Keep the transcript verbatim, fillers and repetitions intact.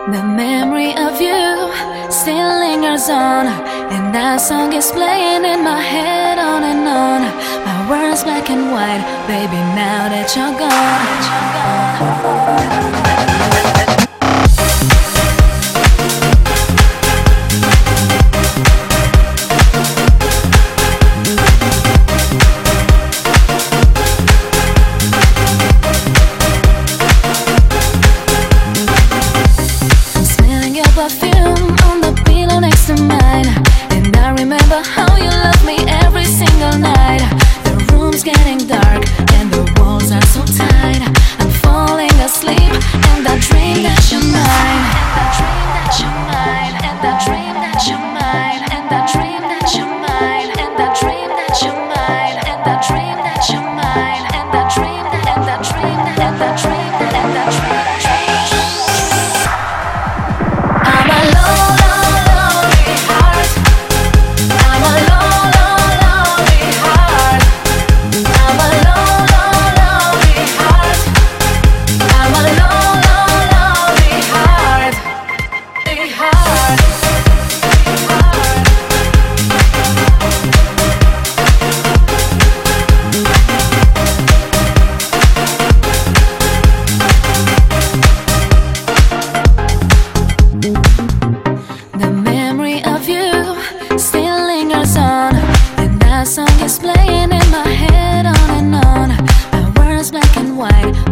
The memory of you still lingers on, and that song is playing in my head on and on. My words black and white, baby, now that you're gone, that you're gone. Perfume on the pillow next to mine, and I remember how you loved me every single night. The room's getting dark and the walls are so tight. I'm falling asleep and I dream that you're mine, and I dream that you're mine, and I dream that you're mine, and I dream that you're mine, and I dream that you're mine, and I dream that you're mine, and I dream that, and I dream that, and I dream that, and I dream that. Song is playing in my head on and on. My words black and white.